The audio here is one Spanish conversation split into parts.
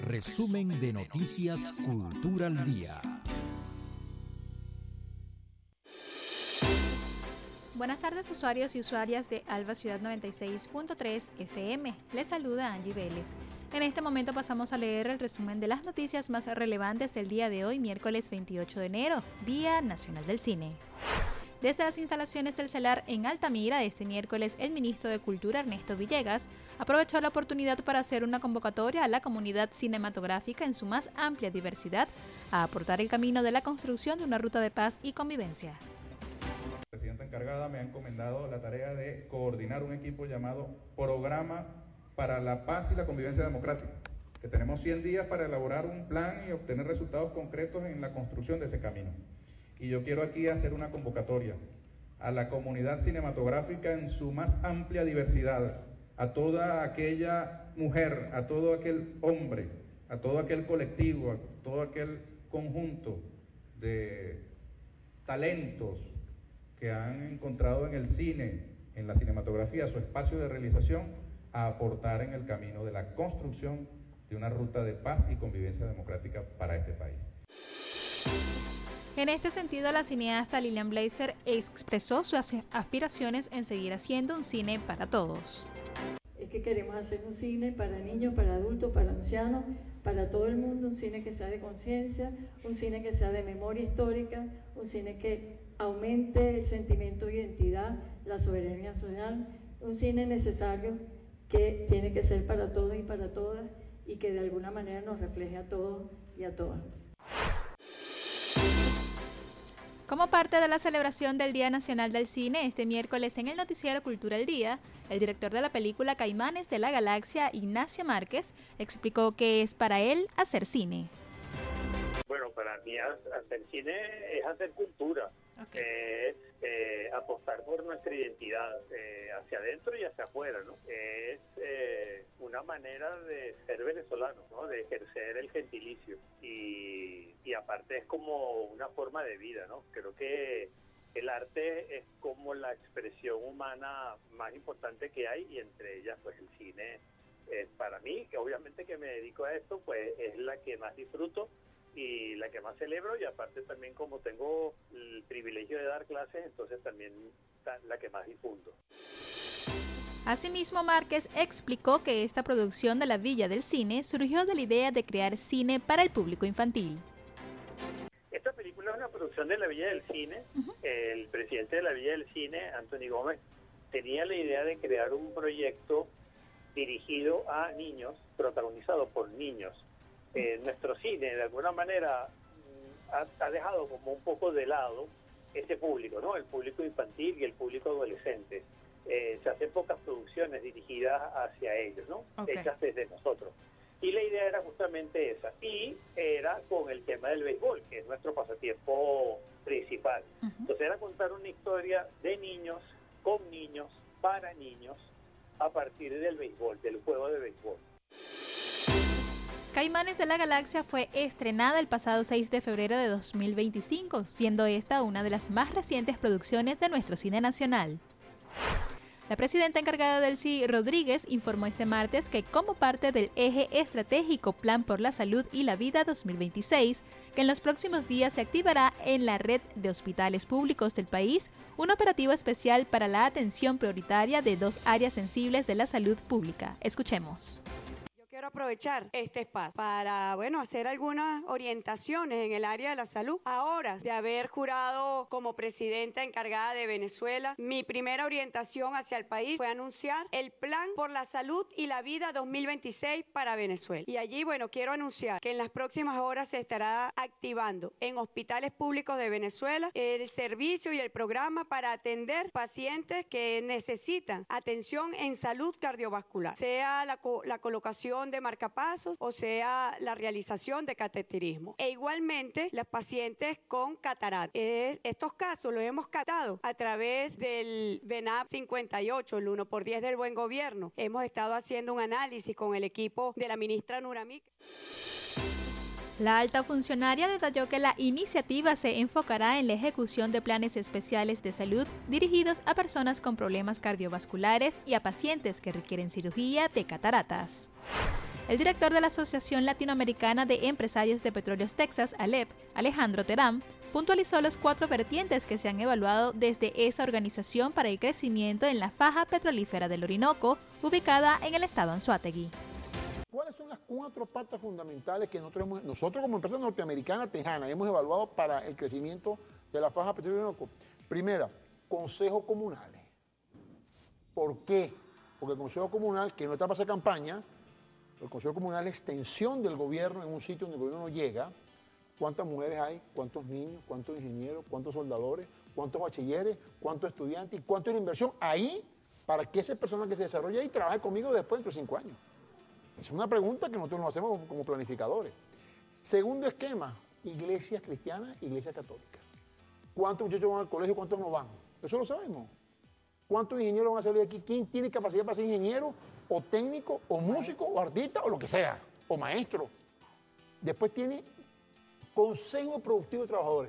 Resumen de Noticias Cultura al Día. Buenas tardes, usuarios y usuarias de Alba Ciudad 96.3 FM. Les saluda Angie Vélez. En este momento pasamos a leer el resumen de las noticias más relevantes del día de hoy, miércoles 28 de enero, Día Nacional del Cine. Desde las instalaciones del CELAR en Altamira, este miércoles, el ministro de Cultura, Ernesto Villegas, aprovechó la oportunidad para hacer una convocatoria a la comunidad cinematográfica en su más amplia diversidad, a aportar el camino de la construcción de una ruta de paz y convivencia. La presidenta encargada me ha encomendado la tarea de coordinar un equipo llamado Programa para la Paz y la Convivencia Democrática, que tenemos 100 días para elaborar un plan y obtener resultados concretos en la construcción de ese camino. Y yo quiero aquí hacer una convocatoria a la comunidad cinematográfica en su más amplia diversidad, a toda aquella mujer, a todo aquel hombre, a todo aquel colectivo, a todo aquel conjunto de talentos que han encontrado en el cine, en la cinematografía, su espacio de realización, a aportar en el camino de la construcción de una ruta de paz y convivencia democrática para este país. En este sentido, la cineasta Lilian Blazer expresó sus aspiraciones en seguir haciendo un cine para todos. Es que queremos hacer un cine para niños, para adultos, para ancianos, para todo el mundo, un cine que sea de conciencia, un cine que sea de memoria histórica, un cine que aumente el sentimiento de identidad, la soberanía nacional, un cine necesario que tiene que ser para todos y para todas y que de alguna manera nos refleje a todos y a todas. Como parte de la celebración del Día Nacional del Cine, este miércoles en el noticiero Cultura al Día, el director de la película Caimanes de la Galaxia, Ignacio Márquez, explicó qué es para él hacer cine. Bueno, para mí hacer cine es hacer cultura, es apostar por nuestra identidad hacia adentro y hacia afuera, ¿no? Es una manera de ser venezolano, ¿no? De ejercer el gentilicio y aparte es como una forma de vida, ¿no? Creo que el arte es como la expresión humana más importante que hay y entre ellas pues el cine para mí, que obviamente que me dedico a esto, pues es la que más disfruto y la que más celebro y aparte también como tengo el privilegio de dar clases, entonces también la que más difundo. Asimismo, Márquez explicó que esta producción de la Villa del Cine surgió de la idea de crear cine para el público infantil. Esta película es una producción de la Villa del Cine. El presidente de la Villa del Cine, Anthony Gómez, tenía la idea de crear un proyecto dirigido a niños, protagonizado por niños. Nuestro cine de alguna manera ha dejado como un poco de lado ese público, ¿no? El público infantil y el público adolescente. Se hacen pocas producciones dirigidas hacia ellos, ¿no? Hechas desde nosotros. Y la idea era justamente esa. Y era con el tema del béisbol, que es nuestro pasatiempo principal. Entonces era contar una historia de niños, con niños, para niños, a partir del béisbol, del juego de béisbol. Caimanes de la Galaxia fue estrenada el pasado 6 de febrero de 2025, siendo esta una de las más recientes producciones de nuestro cine nacional. La presidenta encargada del CI, Rodríguez, informó este martes que como parte del eje estratégico Plan por la Salud y la Vida 2026, que en los próximos días se activará en la red de hospitales públicos del país un operativo especial para la atención prioritaria de dos áreas sensibles de la salud pública. Escuchemos. Quiero aprovechar este espacio para, hacer algunas orientaciones en el área de la salud. Ahora, de haber jurado como presidenta encargada de Venezuela, mi primera orientación hacia el país fue anunciar el Plan por la Salud y la Vida 2026 para Venezuela. Y allí, quiero anunciar que en las próximas horas se estará activando en hospitales públicos de Venezuela el servicio y el programa para atender pacientes que necesitan atención en salud cardiovascular, sea la colocación de marcapasos o sea la realización de cateterismo. E igualmente los pacientes con catarata. Estos casos los hemos captado a través del VENAP 58, el 1x10 del buen gobierno. Hemos estado haciendo un análisis con el equipo de la ministra Nuramik. La alta funcionaria detalló que la iniciativa se enfocará en la ejecución de planes especiales de salud dirigidos a personas con problemas cardiovasculares y a pacientes que requieren cirugía de cataratas. El director de la Asociación Latinoamericana de Empresarios de Petróleos Texas, ALEP, Alejandro Terán, puntualizó los 4 vertientes que se han evaluado desde esa organización para el crecimiento en la faja petrolífera del Orinoco, ubicada en el estado Anzoátegui. ¿Cuáles son las 4 patas fundamentales que nosotros como empresa norteamericana tejana hemos evaluado para el crecimiento de la faja petrolífera del Orinoco? Primera, consejos comunales. ¿Por qué? Porque el consejo comunal, que no está para hacer campaña, el consejo comunal es extensión del gobierno en un sitio donde el gobierno no llega. ¿Cuántas mujeres hay? ¿Cuántos niños? ¿Cuántos ingenieros? ¿Cuántos soldadores? ¿Cuántos bachilleres? ¿Cuántos estudiantes? ¿Y cuánto es la inversión ahí para que esa persona que se desarrolle ahí trabaje conmigo después dentro de 5 años? Es una pregunta que nosotros nos hacemos como planificadores. Segundo esquema, iglesias cristianas, iglesias católicas. ¿Cuántos muchachos van al colegio? ¿Cuántos no van? Eso lo sabemos. ¿Cuántos ingenieros van a salir de aquí? ¿Quién tiene capacidad para ser ingeniero, o técnico, o músico, o artista, o lo que sea, o maestro? Después tiene consejo productivo de trabajadores.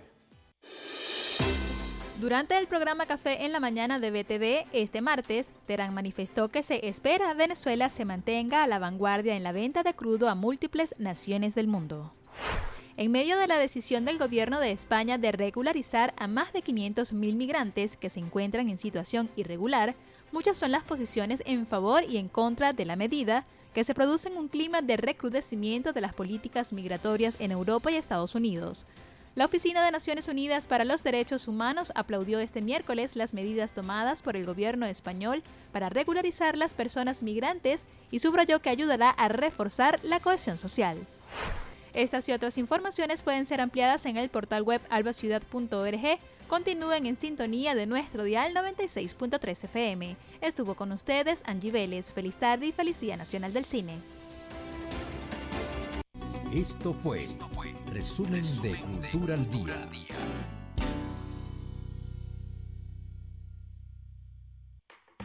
Durante el programa Café en la Mañana de BTV este martes, Terán manifestó que se espera Venezuela se mantenga a la vanguardia en la venta de crudo a múltiples naciones del mundo. En medio de la decisión del gobierno de España de regularizar a más de 500.000 migrantes que se encuentran en situación irregular, muchas son las posiciones en favor y en contra de la medida, que se produce en un clima de recrudecimiento de las políticas migratorias en Europa y Estados Unidos. La Oficina de Naciones Unidas para los Derechos Humanos aplaudió este miércoles las medidas tomadas por el gobierno español para regularizar las personas migrantes y subrayó que ayudará a reforzar la cohesión social. Estas y otras informaciones pueden ser ampliadas en el portal web albaciudad.org. Continúen en sintonía de nuestro dial 96.3 FM. Estuvo con ustedes Angie Vélez. Feliz tarde y feliz Día Nacional del Cine. Esto fue Resumen de Cultura al Día.